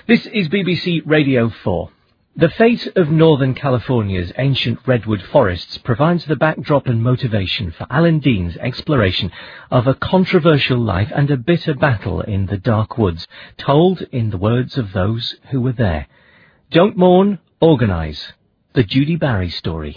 This is BBC Radio 4. The fate of Northern California's ancient redwood forests provides the backdrop and motivation for Alan Dean's exploration of a controversial life and a bitter battle in the dark woods, told in the words of those who were there. Don't mourn, organise. The Judy Barry story.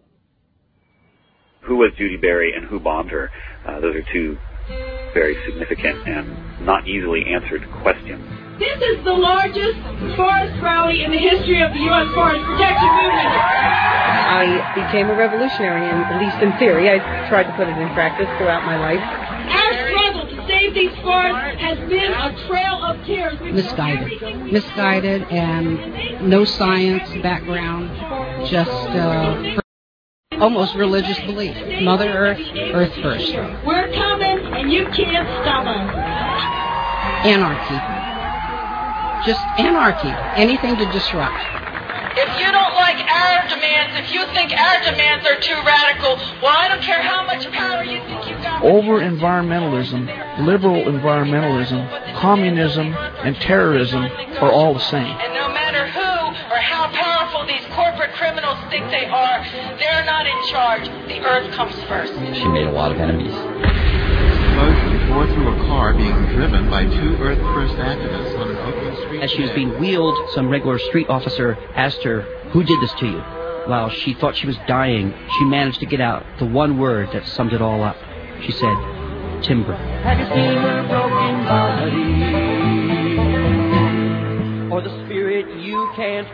Who was Judy Barry and who bombed her? Those are two very significant and not easily answered questions. This is the largest forest rally in the history of the U.S. Forest Protection Movement. I became a revolutionary, at least in theory. I tried to put it in practice throughout my life. Our struggle to save these forests has been a trail of tears. Misguided and no science background, just almost religious belief. Mother Earth, Earth first. We're coming, and you can't stop us. Anarchy. Just anarchy. Anything to disrupt. If you don't like our demands, if you think our demands are too radical, well, I don't care how much power you think you've got. Over-environmentalism, liberal environmentalism, communism, and terrorism are all the same. And no matter who or how powerful these corporate criminals think they are, they're not in charge. The earth comes first. She made a lot of enemies. Before through a car being driven by two Earth First activists on an open street. As she was being wheeled, some regular street officer asked her, "Who did this to you?" While she thought she was dying, she managed to get out the one word that summed it all up. She said, "Timber." Have you seen her broken body? Or the spirit you can't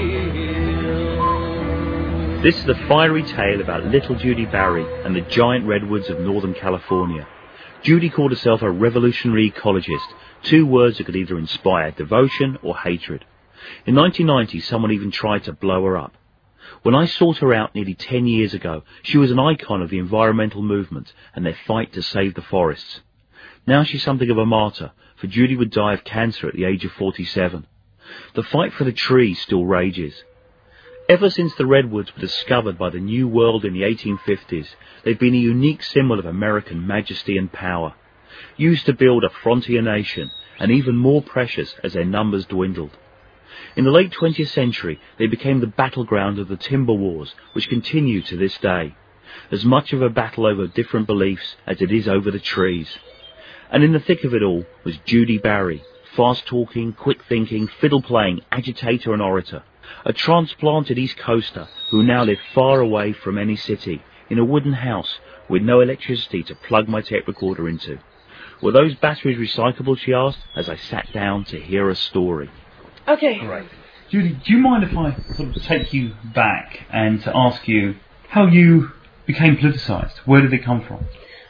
kill? This is the fiery tale about little Judy Barry and the giant redwoods of Northern California. Judy called herself a revolutionary ecologist, two words that could either inspire devotion or hatred. In 1990, someone even tried to blow her up. When I sought her out nearly 10 years ago, she was an icon of the environmental movement and their fight to save the forests. Now she's something of a martyr, for Judy would die of cancer at the age of 47. The fight for the trees still rages. Ever since the redwoods were discovered by the New World in the 1850s, they've been a unique symbol of American majesty and power, used to build a frontier nation, and even more precious as their numbers dwindled. In the late 20th century, they became the battleground of the timber wars, which continue to this day, as much of a battle over different beliefs as it is over the trees. And in the thick of it all was Judy Barry, fast-talking, quick-thinking, fiddle-playing agitator and orator. A transplanted East Coaster who now lived far away from any city, in a wooden house with no electricity to plug my tape recorder into. Were those batteries recyclable, she asked, as I sat down to hear a story. Okay. Great. Judy, do you mind if I sort of take you back and to ask you how you became politicised? Where did it come from?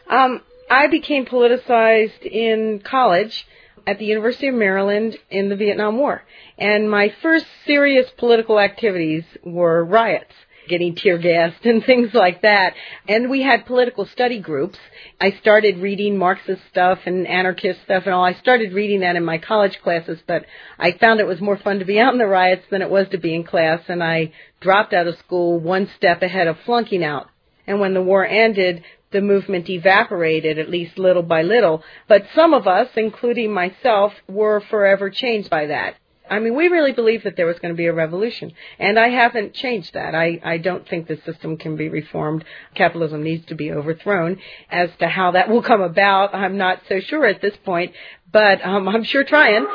I became politicized in college at the University of Maryland in the Vietnam War. And my first serious political activities were riots, getting tear gassed and things like that. And we had political study groups. I started reading Marxist stuff and anarchist stuff and all. I started reading that in my college classes, but I found it was more fun to be out in the riots than it was to be in class, and I dropped out of school one step ahead of flunking out. And when the war ended, the movement evaporated, at least little by little. But some of us, including myself, were forever changed by that. I mean, we really believed that there was going to be a revolution, and I haven't changed that. I don't think the system can be reformed. Capitalism needs to be overthrown. As to how that will come about, I'm not so sure at this point, but I'm sure trying.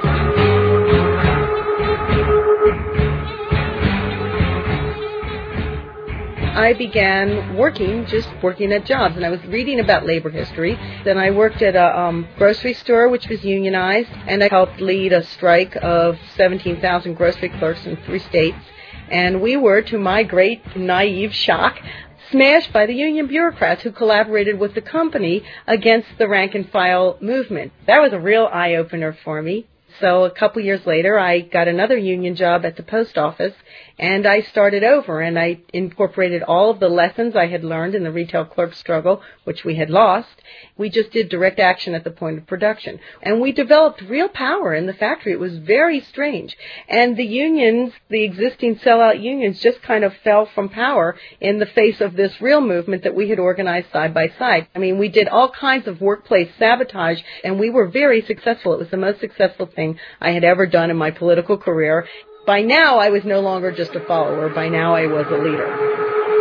I began working at jobs, and I was reading about labor history. Then I worked at a grocery store, which was unionized, and I helped lead a strike of 17,000 grocery clerks in 3 states. And we were, to my great naive shock, smashed by the union bureaucrats who collaborated with the company against the rank-and-file movement. That was a real eye-opener for me. So a couple years later, I got another union job at the post office, And I started over, and I incorporated all of the lessons I had learned in the retail clerk struggle, which we had lost. We just did direct action at the point of production. And we developed real power in the factory. It was very strange. And the unions, the existing sellout unions, just kind of fell from power in the face of this real movement that we had organized side by side. I mean, we did all kinds of workplace sabotage, and we were very successful. It was the most successful thing I had ever done in my political career. By now, I was no longer just a follower. By now, I was a leader.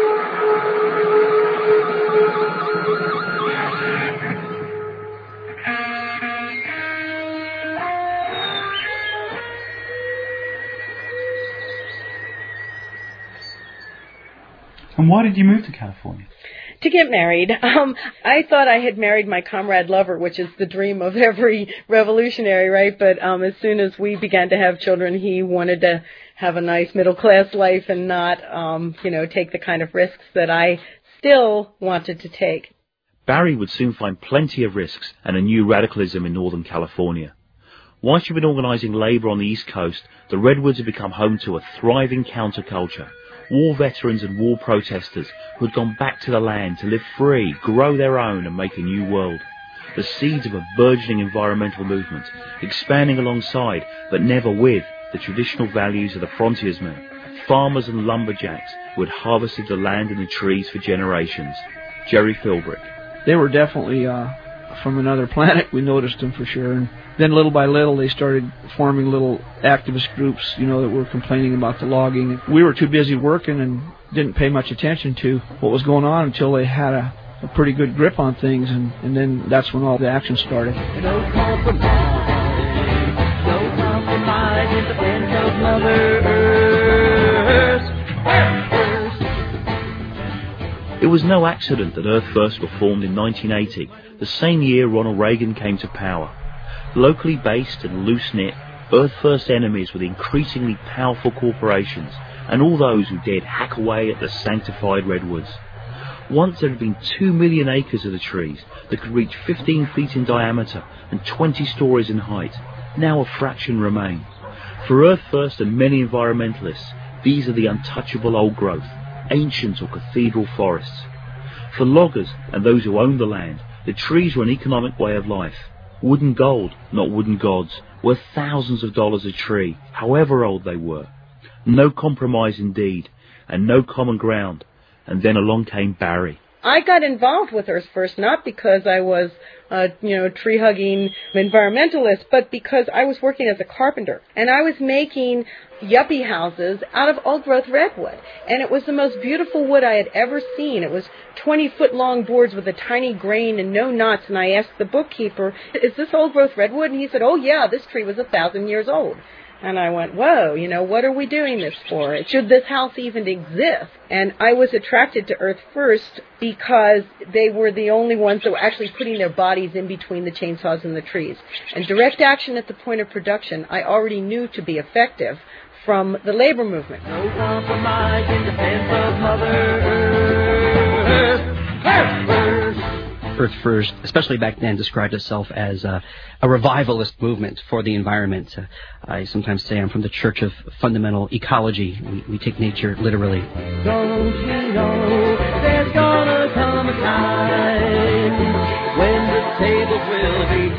And why did you move to California? To get married. I thought I had married my comrade lover, which is the dream of every revolutionary, right? But as soon as we began to have children, he wanted to have a nice middle-class life and not, take the kind of risks that I still wanted to take. Barry would soon find plenty of risks and a new radicalism in Northern California. Once she'd been organising labour on the East Coast, the Redwoods had become home to a thriving counterculture. War veterans and war protesters who had gone back to the land to live free, grow their own and make a new world. The seeds of a burgeoning environmental movement, expanding alongside, but never with, the traditional values of the frontiersmen, farmers and lumberjacks who had harvested the land and the trees for generations. Jerry Philbrick. They were definitely from another planet. We noticed them for sure. And then little by little, they started forming little activist groups, that were complaining about the logging. We were too busy working and didn't pay much attention to what was going on until they had a pretty good grip on things, and then that's when all the action started. No compromise in defense of Mother Earth. It was no accident that Earth First were formed in 1980, the same year Ronald Reagan came to power. Locally based and loose-knit, Earth First enemies were the increasingly powerful corporations and all those who dared hack away at the sanctified redwoods. Once there had been 2 million acres of the trees that could reach 15 feet in diameter and 20 stories in height. Now a fraction remain. For Earth First and many environmentalists, these are the untouchable old growth, ancient or cathedral forests. For loggers and those who owned the land, the trees were an economic way of life. Wooden gold, not wooden gods, worth thousands of dollars a tree, however old they were. No compromise indeed, and no common ground. And then along came Barry. I got involved with Earth First not because I was a tree-hugging environmentalist, but because I was working as a carpenter. And I was making yuppie houses out of old-growth redwood. And it was the most beautiful wood I had ever seen. It was 20-foot-long boards with a tiny grain and no knots. And I asked the bookkeeper, is this old-growth redwood? And he said, oh, yeah, this tree was 1,000 years old. And I went, whoa, what are we doing this for? Should this house even exist? And I was attracted to Earth First because they were the only ones that were actually putting their bodies in between the chainsaws and the trees. And direct action at the point of production, I already knew to be effective from the labor movement. No compromise in defense of Mother Earth. Earth First. Earth First, especially back then, described itself as a revivalist movement for the environment. I sometimes say I'm from the Church of Fundamental Ecology. We take nature literally. Don't you know there's gonna come a time when the tables will be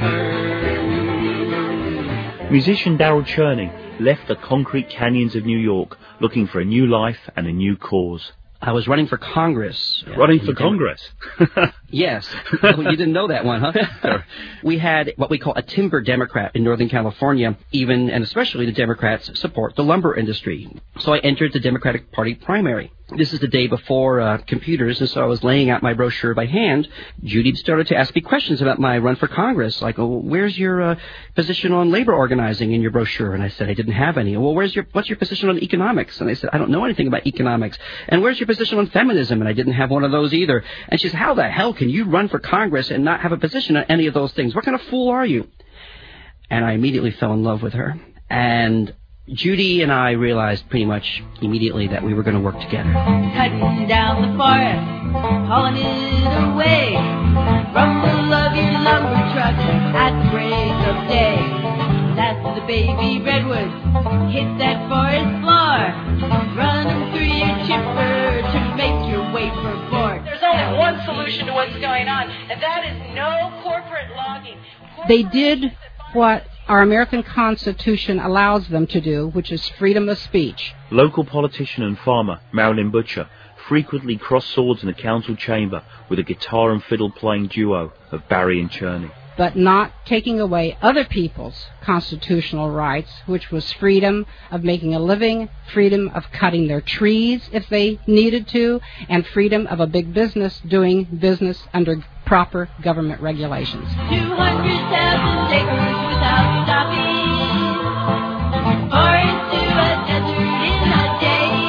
turned? Musician Darrell Cherning left the concrete canyons of New York looking for a new life and a new cause. I was running for Congress. Running for Congress? Yes. You didn't know that one, huh? Sure. We had what we call a timber Democrat in Northern California. Even and especially the Democrats support the lumber industry. So I entered the Democratic Party primary. This is the day before computers, and so I was laying out my brochure by hand. Judy started to ask me questions about my run for Congress, like, oh, where's your position on labor organizing in your brochure? And I said I didn't have any. Well, what's your position on economics? And I said, I don't know anything about economics. And where's your position on feminism? And I didn't have one of those either. And she said, how the hell can you run for Congress and not have a position on any of those things? What kind of fool are you? And I immediately fell in love with her. And Judy and I realized pretty much immediately that we were going to work together. Cutting down the forest, hauling it away. Rumble of your lumber truck at break of day. That's the baby redwoods hit that forest floor, running through your chipper to make your way for board. There's only one solution to what's going on, and that is no corporate logging. They did what our American Constitution allows them to do, which is freedom of speech. Local politician and farmer Marilyn Butcher frequently crossed swords in the council chamber with a guitar and fiddle playing duo of Barry and Cherney. But not taking away other people's constitutional rights, which was freedom of making a living, freedom of cutting their trees if they needed to, and freedom of a big business doing business under proper government regulations. 200,000 acres without stopping, forest to a desert in a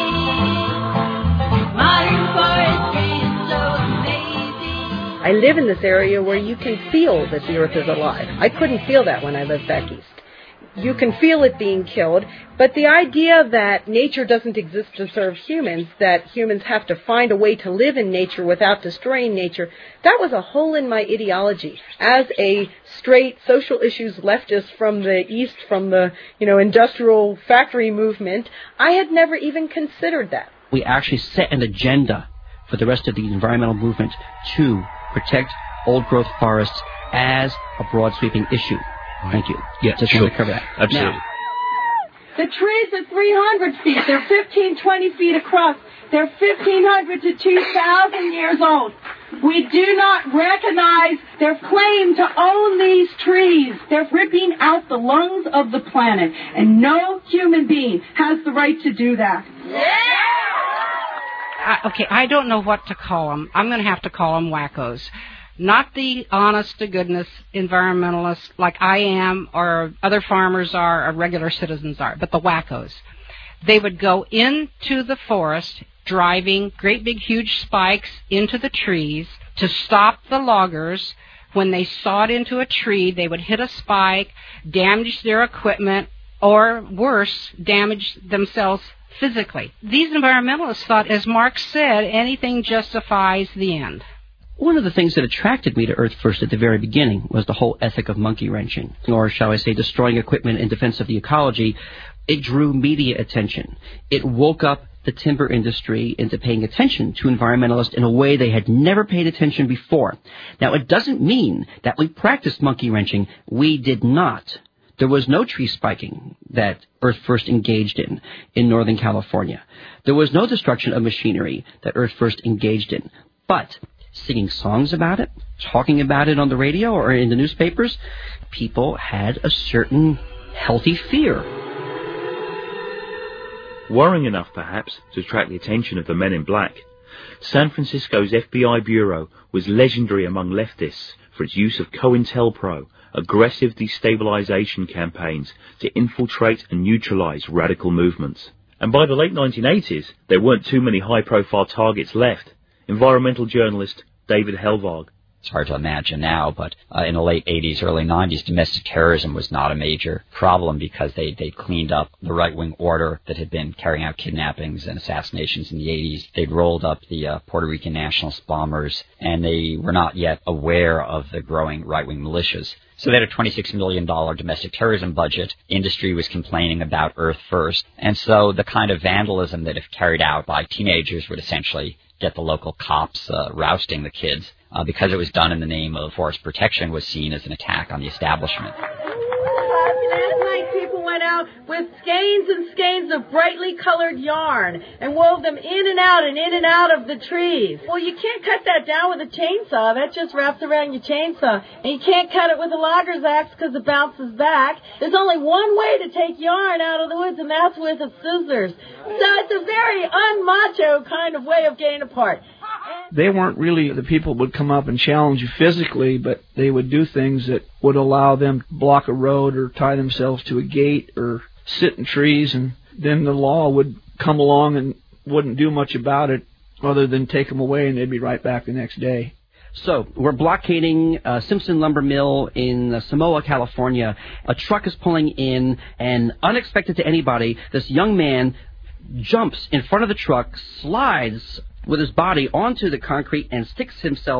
day. Modern forestry is so amazing. I live in this area where you can feel that the earth is alive. I couldn't feel that when I lived back east. You can feel it being killed, but the idea that nature doesn't exist to serve humans, that humans have to find a way to live in nature without destroying nature, that was a hole in my ideology. As a straight social issues leftist from the east, from the, industrial factory movement, I had never even considered that. We actually set an agenda for the rest of the environmental movement to protect old-growth forests as a broad sweeping issue. Thank you. Yeah, just sure. want to cover that. Absolutely. Now, the trees are 300 feet. They're 20 feet across. They're 1,500 to 2,000 years old. We do not recognize their claim to own these trees. They're ripping out the lungs of the planet, and no human being has the right to do that. Okay, I don't know what to call them. I'm going to have to call them wackos. Not the honest-to-goodness environmentalists like I am or other farmers are or regular citizens are, but the wackos. They would go into the forest driving great big huge spikes into the trees to stop the loggers. When they sawed into a tree, they would hit a spike, damage their equipment, or worse, damage themselves physically. These environmentalists thought, as Marx said, anything justifies the end. one of the things that attracted me to Earth First at the very beginning was the whole ethic of monkey wrenching, or shall I say destroying equipment in defense of the ecology. It drew media attention. It woke up the timber industry into paying attention to environmentalists in a way they had never paid attention before. Now, it doesn't mean that we practiced monkey wrenching. We did not. There was no tree spiking that Earth First engaged in Northern California. There was no destruction of machinery that Earth First engaged in. But singing songs about it, talking about it on the radio or in the newspapers, people had a certain healthy fear. Worrying enough, perhaps, to attract the attention of the men in black, San Francisco's FBI bureau was legendary among leftists for its use of COINTELPRO, aggressive destabilization campaigns to infiltrate and neutralize radical movements. And by the late 1980s, there weren't too many high-profile targets left. Environmental journalist David Helvarg. It's hard to imagine now, but in the late 80s, early 90s, domestic terrorism was not a major problem because they cleaned up the right-wing order that had been carrying out kidnappings and assassinations in the 80s. They'd rolled up the Puerto Rican nationalist bombers, and they were not yet aware of the growing right-wing militias. So they had a $26 million domestic terrorism budget. Industry was complaining about Earth First. And so the kind of vandalism that if carried out by teenagers would essentially get the local cops rousting the kids, because it was done in the name of forest protection, was seen as an attack on the establishment. Last night people went out with skeins and skeins of brightly colored yarn and wove them in and out of the trees. Well, you can't cut that down with a chainsaw. That just wraps around your chainsaw. And you can't cut it with a logger's axe because it bounces back. There's only one way to take yarn out of the woods, and that's with a scissors. So it's a very unmacho kind of way of getting apart. They weren't really the people that would come up and challenge you physically, but they would do things that would allow them to block a road or tie themselves to a gate or sit in trees, and then the law would come along and wouldn't do much about it other than take them away, and they'd be right back the next day. So, we're blockading Simpson Lumber Mill in Samoa, California. A truck is pulling in, and unexpected to anybody, this young man jumps in front of the truck, slides with his body onto the concrete, and sticks himself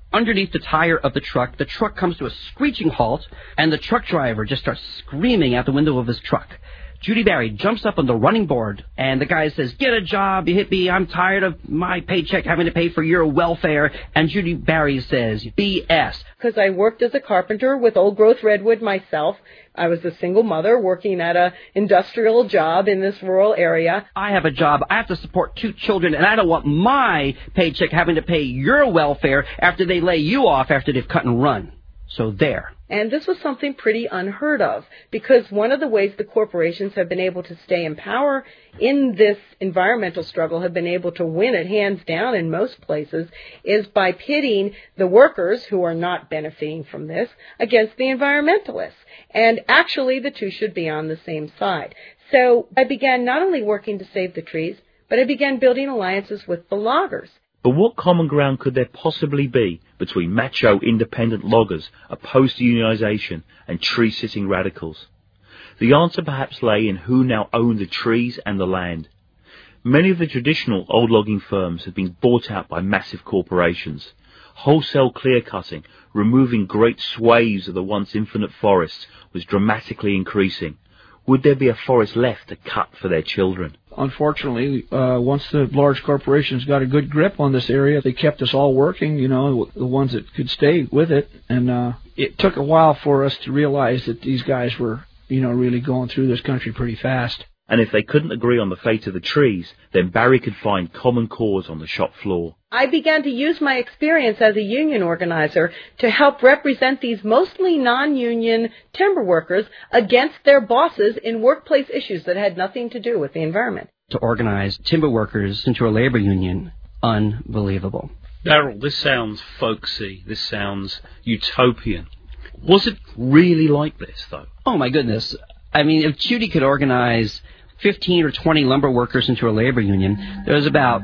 underneath the tire of the truck. The truck comes to a screeching halt, and the truck driver just starts screaming out the window of his truck. Judy Barry jumps up on the running board, and the guy says, "Get a job, you hippie. I'm tired of my paycheck having to pay for your welfare." And Judy Barry says, "BS." Because I worked as a carpenter with old-growth redwood myself. I was a single mother working at an industrial job in this rural area. I have a job. I have to support 2 children, and I don't want my paycheck having to pay your welfare after they lay you off after they've cut and run. So there. And this was something pretty unheard of, because one of the ways the corporations have been able to stay in power in this environmental struggle, have been able to win it hands down in most places, is by pitting the workers, who are not benefiting from this, against the environmentalists. And actually, the two should be on the same side. So I began not only working to save the trees, but I began building alliances with the loggers. But what common ground could there possibly be between macho independent loggers opposed to unionization and tree-sitting radicals? The answer perhaps lay in who now owned the trees and the land. Many of the traditional old logging firms had been bought out by massive corporations. Wholesale clear-cutting, removing great swathes of the once infinite forests, was dramatically increasing. Would there be a forest left to cut for their children? Unfortunately, once the large corporations got a good grip on this area, they kept us all working, the ones that could stay with it. And it took a while for us to realize that these guys were, really going through this country pretty fast. And if they couldn't agree on the fate of the trees, then Barry could find common cause on the shop floor. I began to use my experience as a union organizer to help represent these mostly non-union timber workers against their bosses in workplace issues that had nothing to do with the environment. To organize timber workers into a labor union, unbelievable. Darrell, this sounds folksy. This sounds utopian. Was it really like this, though? Oh, my goodness. I mean, if Judy could organize 15 or 20 lumber workers into a labor union, there was about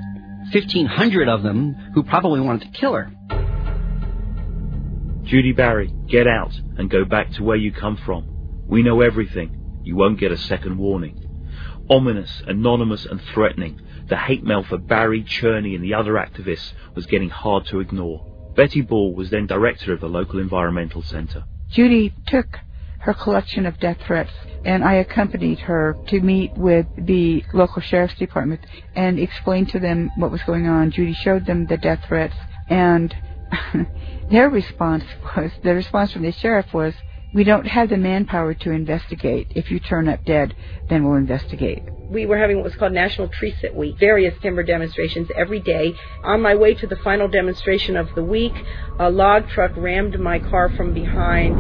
1,500 of them who probably wanted to kill her. Judy Barry, get out and go back to where you come from. We know everything. You won't get a second warning. Ominous, anonymous and threatening, the hate mail for Barry, Cherney and the other activists was getting hard to ignore. Betty Ball was then director of the local environmental centre. Judy took her collection of death threats, and I accompanied her to meet with the local sheriff's department and explain to them what was going on. Judy showed them the death threats, and the response from the sheriff was, "We don't have the manpower to investigate. If you turn up dead, then we'll investigate." We were having what was called National Tree Sit Week, various timber demonstrations every day. On my way to the final demonstration of the week, a log truck rammed my car from behind.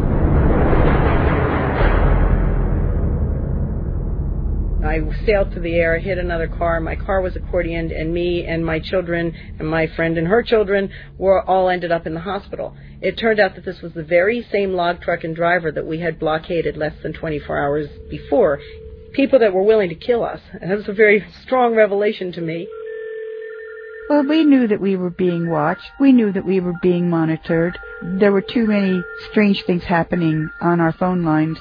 I sailed through the air, hit another car. My car was accordioned, and me and my children and my friend and her children were all ended up in the hospital. It turned out that this was the very same log truck and driver that we had blockaded less than 24 hours before. People that were willing to kill us. And that was a very strong revelation to me. Well, we knew that we were being watched. We knew that we were being monitored. There were too many strange things happening on our phone lines.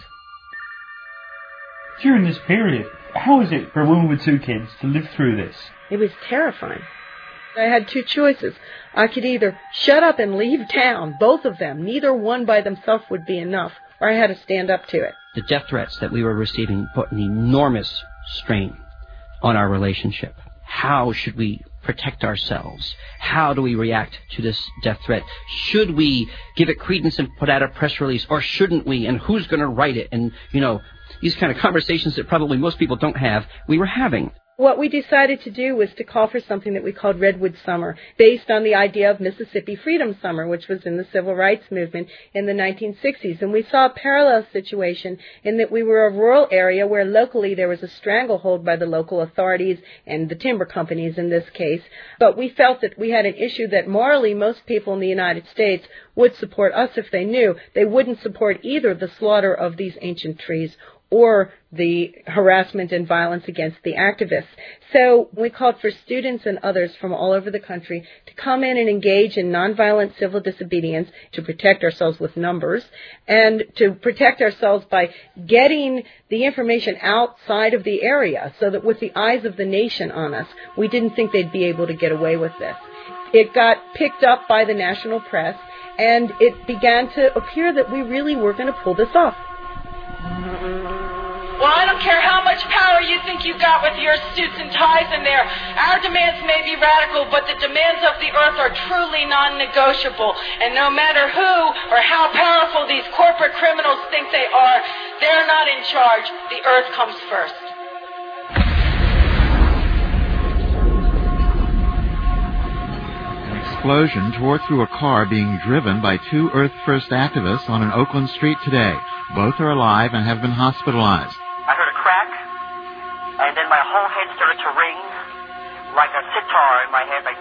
During this period, how is it for a woman with 2 kids to live through this? It was terrifying. I had 2 choices. I could either shut up and leave town, both of them. Neither one by themselves would be enough, or I had to stand up to it. The death threats that we were receiving put an enormous strain on our relationship. How should we protect ourselves? How do we react to this death threat? Should we give it credence and put out a press release, or shouldn't we? And who's going to write it? And, these kind of conversations that probably most people don't have, we were having. What we decided to do was to call for something that we called Redwood Summer, based on the idea of Mississippi Freedom Summer, which was in the Civil Rights Movement in the 1960s. And we saw a parallel situation in that we were a rural area where locally there was a stranglehold by the local authorities and the timber companies in this case. But we felt that we had an issue that morally most people in the United States would support us if they knew. They wouldn't support either the slaughter of these ancient trees or the harassment and violence against the activists. So we called for students and others from all over the country to come in and engage in nonviolent civil disobedience to protect ourselves with numbers and to protect ourselves by getting the information outside of the area so that with the eyes of the nation on us, we didn't think they'd be able to get away with this. It got picked up by the national press, and it began to appear that we really were going to pull this off. Well, I don't care how much power you think you got with your suits and ties in there. Our demands may be radical, but the demands of the earth are truly non-negotiable. And no matter who or how powerful these corporate criminals think they are, they're not in charge. The earth comes first. An explosion tore through a car being driven by two Earth First activists on an Oakland street today. Both are alive and have been hospitalized. I heard a crack, and then my whole head started to ring like a sitar in my head, like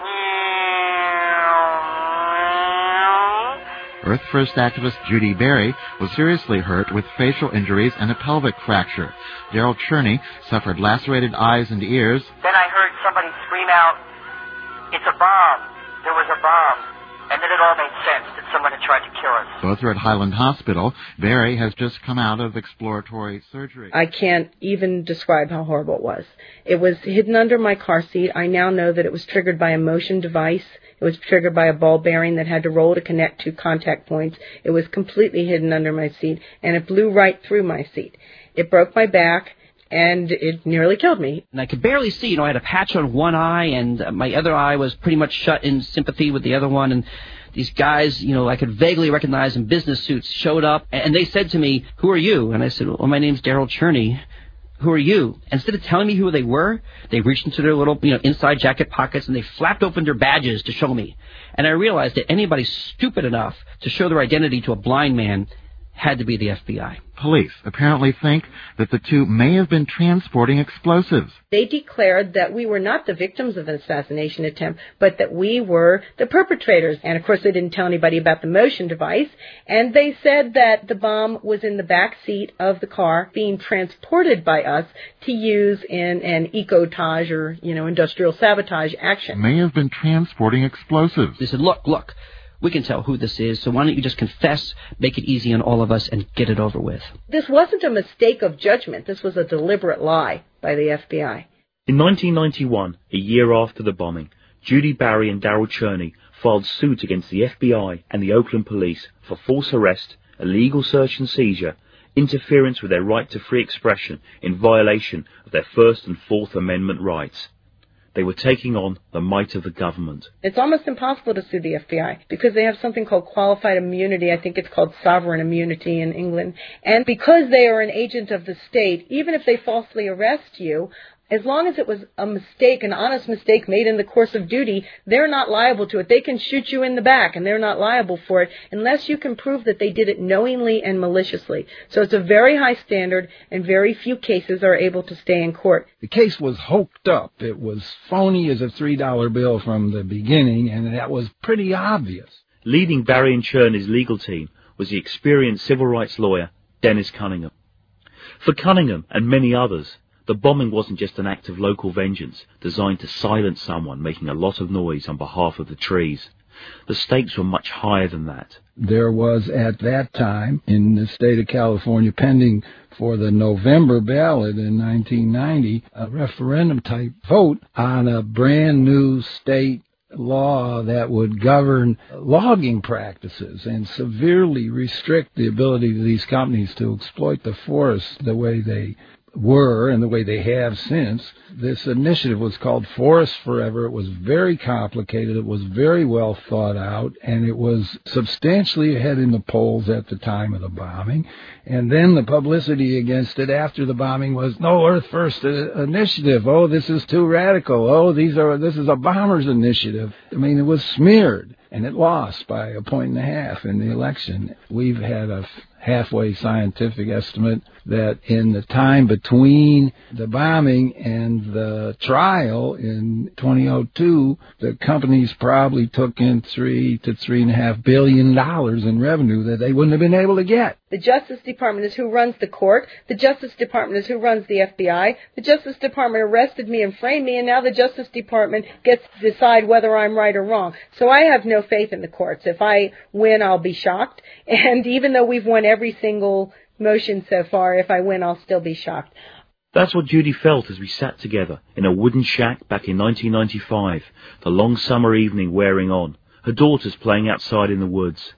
Earth First activist Judy Berry was seriously hurt with facial injuries and a pelvic fracture. Daryl Cherney suffered lacerated eyes and ears. Then I heard somebody scream out, "It's a bomb! There was a bomb!" And then it all made sense that someone had tried to kill us. Both are at Highland Hospital. Berry has just come out of exploratory surgery. I can't even describe how horrible it was. It was hidden under my car seat. I now know that it was triggered by a motion device. It was triggered by a ball bearing that had to roll to connect two contact points. It was completely hidden under my seat, and it blew right through my seat. It broke my back, and it nearly killed me. And I could barely see. I had a patch on one eye, and my other eye was pretty much shut in sympathy with the other one. And these guys, I could vaguely recognize in business suits showed up, and they said to me, "Who are you?" And I said, "Well, my name's Daryl Cherney. Who are you?" And instead of telling me who they were, they reached into their little, inside jacket pockets, and they flapped open their badges to show me. And I realized that anybody stupid enough to show their identity to a blind man had to be the FBI. Police apparently think that the two may have been transporting explosives. They declared that we were not the victims of an assassination attempt, but that we were the perpetrators. And, of course, they didn't tell anybody about the motion device. And they said that the bomb was in the back seat of the car being transported by us to use in an ecotage or, industrial sabotage action. May have been transporting explosives. They said, look. We can tell who this is, so why don't you just confess, make it easy on all of us, and get it over with. This wasn't a mistake of judgment. This was a deliberate lie by the FBI. In 1991, a year after the bombing, Judy Berry and Daryl Cherney filed suit against the FBI and the Oakland police for false arrest, illegal search and seizure, interference with their right to free expression in violation of their First and Fourth Amendment rights. They were taking on the might of the government. It's almost impossible to sue the FBI because they have something called qualified immunity. I think it's called sovereign immunity in England. And because they are an agent of the state, even if they falsely arrest you, as long as it was a mistake, an honest mistake made in the course of duty, they're not liable to it. They can shoot you in the back, and they're not liable for it unless you can prove that they did it knowingly and maliciously. So it's a very high standard, and very few cases are able to stay in court. The case was hoked up. It was phony as a $3 bill from the beginning, and that was pretty obvious. Leading Berry and Cherney's legal team was the experienced civil rights lawyer, Dennis Cunningham. For Cunningham and many others, the bombing wasn't just an act of local vengeance designed to silence someone making a lot of noise on behalf of the trees. The stakes were much higher than that. There was, at that time, in the state of California, pending for the November ballot in 1990, a referendum-type vote on a brand-new state law that would govern logging practices and severely restrict the ability of these companies to exploit the forests the way they were and the way they have since. This initiative was called Forest Forever. It was very complicated. It was very well thought out, and it was substantially ahead in the polls at the time of the bombing. And then the publicity against it after the bombing was, no, Earth First initiative. Oh, this is too radical. Oh, this is a bomber's initiative. I mean, it was smeared, and it lost by 1.5 points in the election. We've had a halfway scientific estimate that in the time between the bombing and the trial in 2002, the companies probably took in $3 to $3.5 billion in revenue that they wouldn't have been able to get. The Justice Department is who runs the court. The Justice Department is who runs the FBI. The Justice Department arrested me and framed me, and now the Justice Department gets to decide whether I'm right or wrong. So I have no faith in the courts. If I win, I'll be shocked. And even though we've won every single motion so far, if I win, I'll still be shocked. That's what Judy felt as we sat together in a wooden shack back in 1995, the long summer evening wearing on, her daughters playing outside in the woods.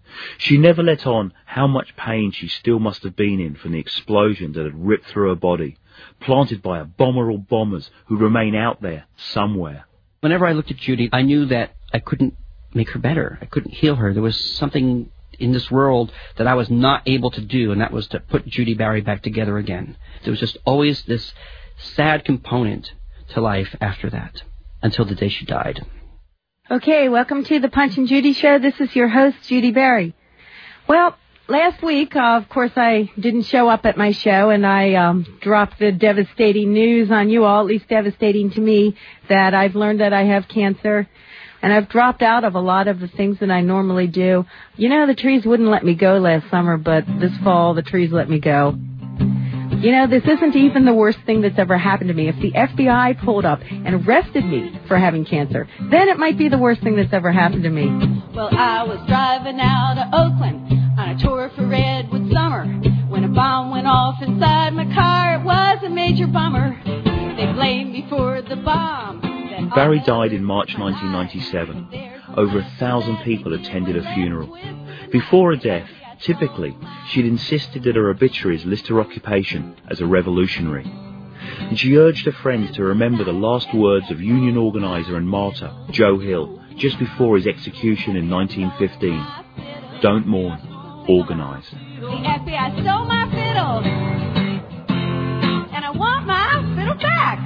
She never let on how much pain she still must have been in from the explosion that had ripped through her body, planted by a bomber or bombers who remain out there somewhere. Whenever I looked at Judy, I knew that I couldn't make her better. I couldn't heal her. There was something in this world that I was not able to do, and that was to put Judy Barry back together again. There was just always this sad component to life after that, until the day she died. Okay, welcome to the Punch and Judy Show. This is your host, Judy Barry. Well, last week, of course, I didn't show up at my show, and I dropped the devastating news on you all, at least devastating to me, that I've learned that I have cancer. And I've dropped out of a lot of the things that I normally do. You know, the trees wouldn't let me go last summer, but this fall, the trees let me go. You know, this isn't even the worst thing that's ever happened to me. If the FBI pulled up and arrested me for having cancer, then it might be the worst thing that's ever happened to me. Well, I was driving out of Oakland on a tour for Redwood Summer when a bomb went off inside my car. It was a major bummer. They blamed me for the bomb. Barry died in March 1997. Over 1,000 people attended her funeral. Before her death, typically, she'd insisted that her obituaries list her occupation as a revolutionary. And she urged her friends to remember the last words of union organiser and martyr Joe Hill just before his execution in 1915. Don't mourn, organise. The FBI stole my fiddle, and I want my fiddle back.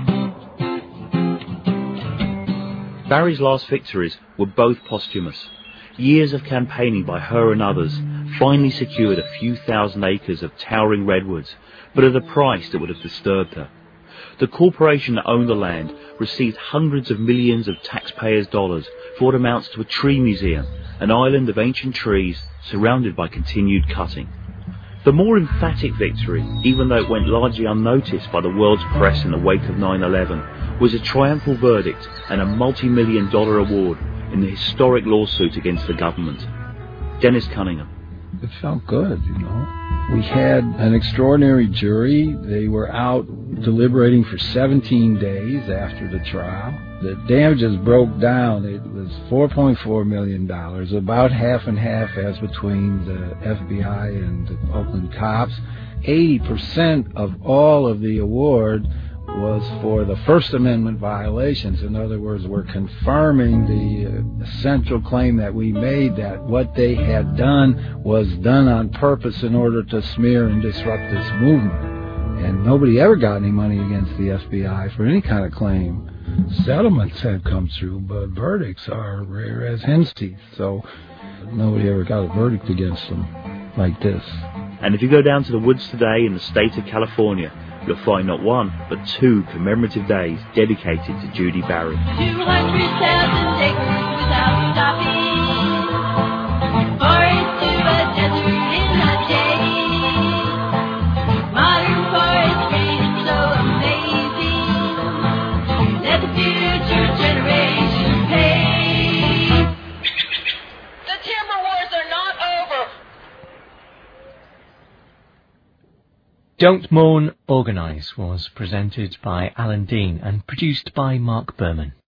Barry's last victories were both posthumous. Years of campaigning by her and others finally secured a few thousand acres of towering redwoods, but at a price that would have disturbed her. The corporation that owned the land received hundreds of millions of taxpayers' dollars for what amounts to a tree museum, an island of ancient trees surrounded by continued cutting. The more emphatic victory, even though it went largely unnoticed by the world's press in the wake of 9/11, was a triumphal verdict and a multi-million-dollar award in the historic lawsuit against the government. Dennis Cunningham. It felt good, you know. We had an extraordinary jury. They were out deliberating for 17 days after the trial. The damages broke down. It was $4.4 million, about half and half as between the FBI and the Oakland cops. 80% of all of the award was for the First Amendment violations. In other words, we're confirming the essential claim that we made, that what they had done was done on purpose in order to smear and disrupt this movement. And nobody ever got any money against the FBI for any kind of claim. Settlements have come through, but verdicts are rare as hen's teeth. So nobody ever got a verdict against them like this. And if you go down to the woods today in the state of California, you'll find not one, but two commemorative days dedicated to Judy Barry. 200,000 acres without stopping. Forest to a desert in a day. Modern forestry is so amazing. Let the future generation pay. The timber wars are not over. Don't Mourn, Organise was presented by Alan Dean and produced by Mark Berman.